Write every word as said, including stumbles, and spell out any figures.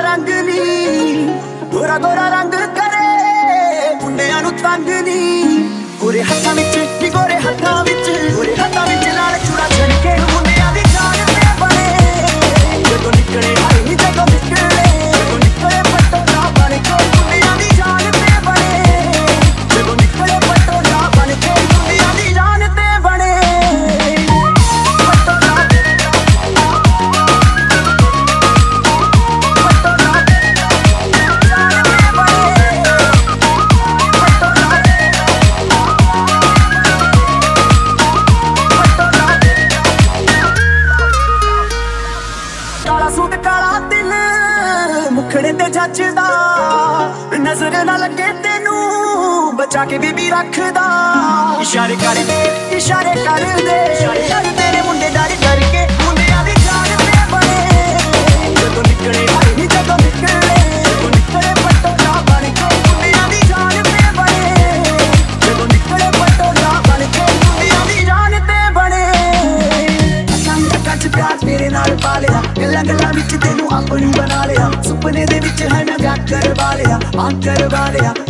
रंग नी गोरा गोरा रंग करे मुंडियां नू तंग नी गोरे हत्थां विच नी गोरे हत्थां विच गोरे हत्थां विच लाल चूड़ा छड़के मुंडियां दी जान ते बने जदों निकले हाय नी जदों निकले जदों निकले पटोला बन के मुंडियां दी जान ते बने जदों निकले पटोला बन के मुंडियां दी जान ते बने सूट काला दिल मुखड़े ते जचदा नजर ना लगे तेनू बचा के बीबी रखदा इशारे कर दे इशारे कर दे इशारे कर तेरे मुंडे डर डर के मुंडियां दी जान ते बने जदों निकले हाय नी जदों निकले जदों निकले पटोला बन के मुंडियां दी जान ते बने जदों निकले पटोला बन के मुंडियां दी जान ते बने संग कच प्यार तेरे नाल पा लिया गल्लां गल्लां विच तेनू अपनी बना लिया सुपने दे विच है मैं ब्याह करवा लिया मां करवा लिया